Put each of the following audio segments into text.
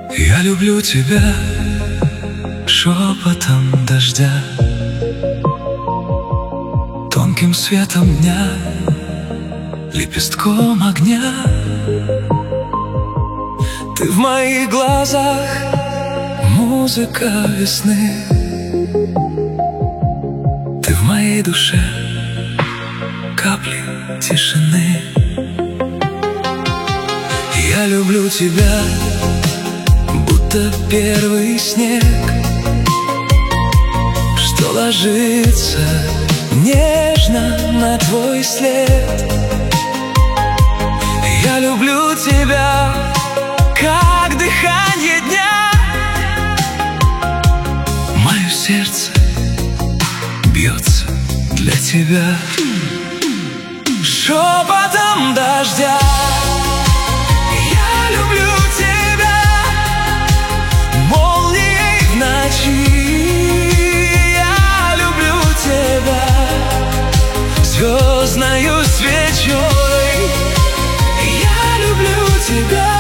Я люблю тебя шепотом дождя, тонким светом дня, лепестком огня. Ты в моих глазах музыка весны, ты в моей душе капли тишины. Я люблю тебя, будто первый снег, что ложится нежно на твой след. Я люблю тебя, как дыхание дня. Мое сердце бьется для тебя шепотом дождя. Я люблю тебя молнией в ночи. Я люблю тебя звездною свечой. Я люблю тебя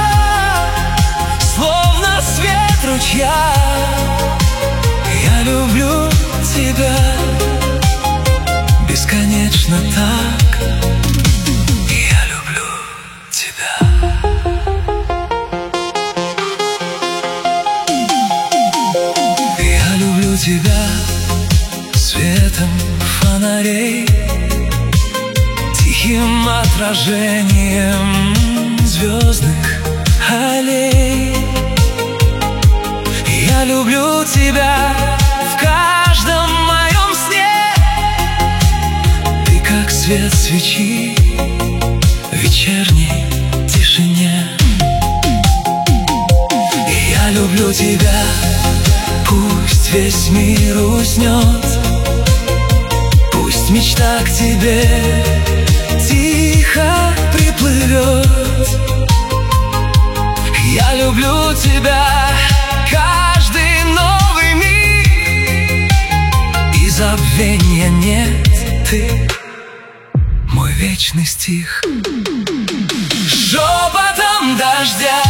словно свет ручья. Я люблю тебя бесконечно так. Я люблю тебя. Я люблю тебя светом фонарей, тихим отражением звездных аллей. Я люблю тебя в каждом моем сне. Ты как свет свечи в вечерней тишине. Я люблю тебя, пусть весь мир уснет, пусть мечта к тебе тихо приплывет. Я люблю тебя каждый новый миг, и забвения нет. Ты мой вечный стих шепотом дождя.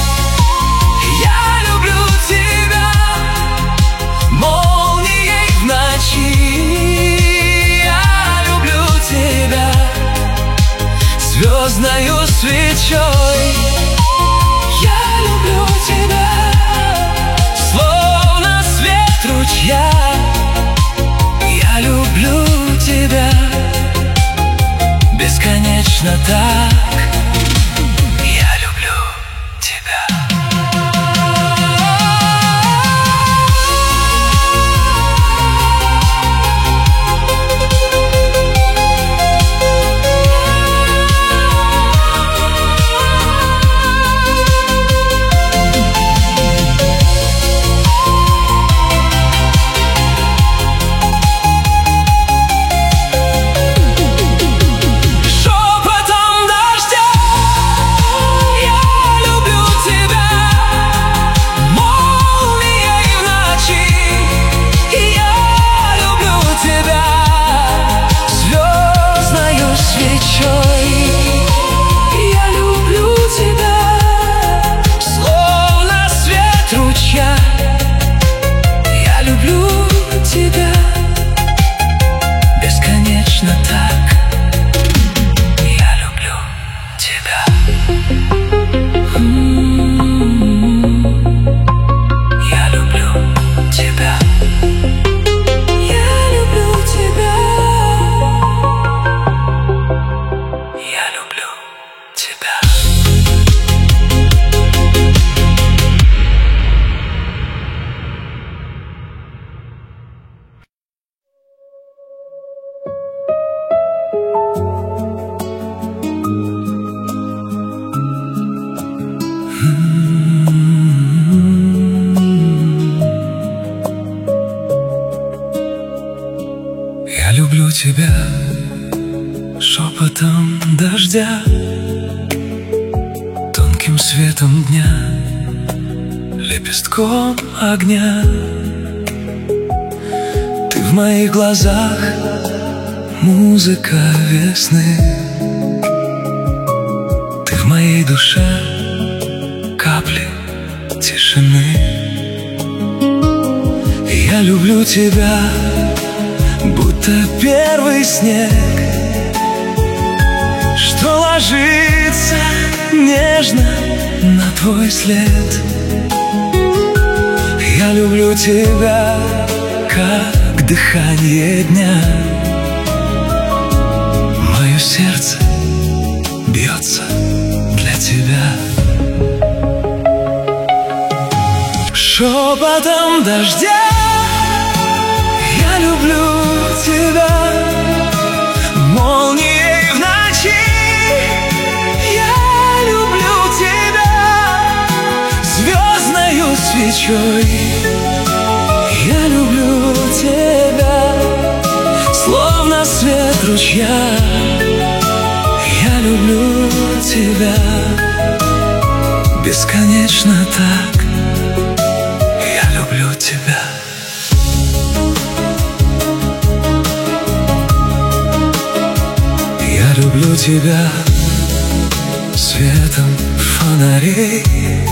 Я люблю тебя молнией в ночи. Я люблю тебя звездною свечой. Я люблю тебя словно свет ручья. Я люблю тебя бесконечно так. Я люблю тебя. Я люблю тебя шепотом дождя, тонким светом дня, лепестком огня. Ты в моих глазах музыка весны, ты в моей душе капли тишины. тишины. Я люблю тебя, будто первый снег, что ложится нежно на твой след. Я люблю тебя, как дыхание дня. Мое сердце бьется для тебя. Шепотом дождя я люблю тебя, молнией в ночи я люблю тебя, звездною свечой я люблю тебя, словно свет ручья. Я люблю тебя бесконечно так. Я люблю тебя. Я люблю тебя светом фонарей,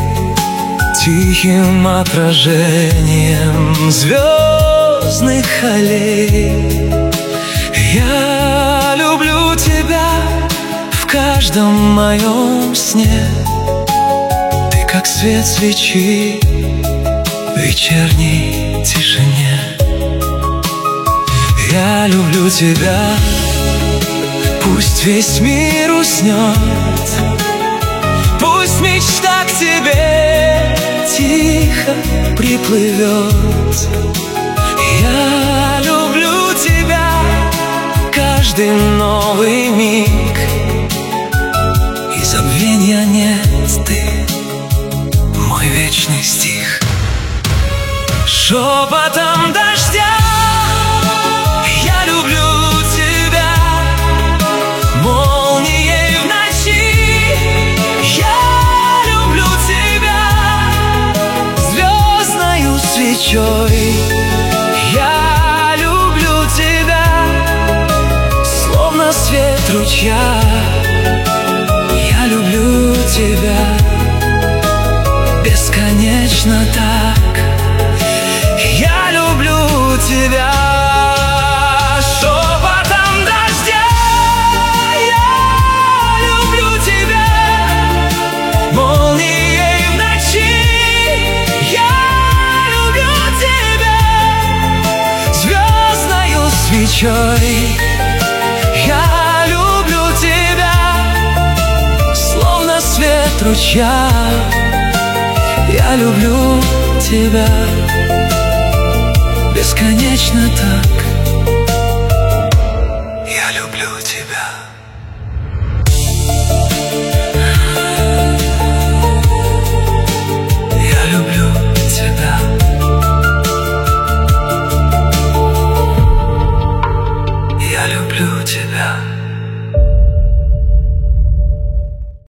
тихим отражением звездных аллей. Я люблю тебя в каждом моем сне. Ты как свет свечи в вечерней тишине. Я люблю тебя, пусть весь мир уснет, пусть мечта к тебе тихо приплывет. Я люблю тебя каждый новый миг, и забвенья нет, ты мой вечный стих. Шепотом дождя я люблю тебя, молнией в ночи я люблю тебя, звездною свечой я люблю тебя, словно свет ручья. Я люблю тебя бесконечно так. Я люблю тебя. Шепотом дождя я люблю тебя, молнией в ночи я люблю тебя, звездною свечой я люблю тебя, словно свет ручья. Я люблю тебя бесконечно так. Я люблю тебя.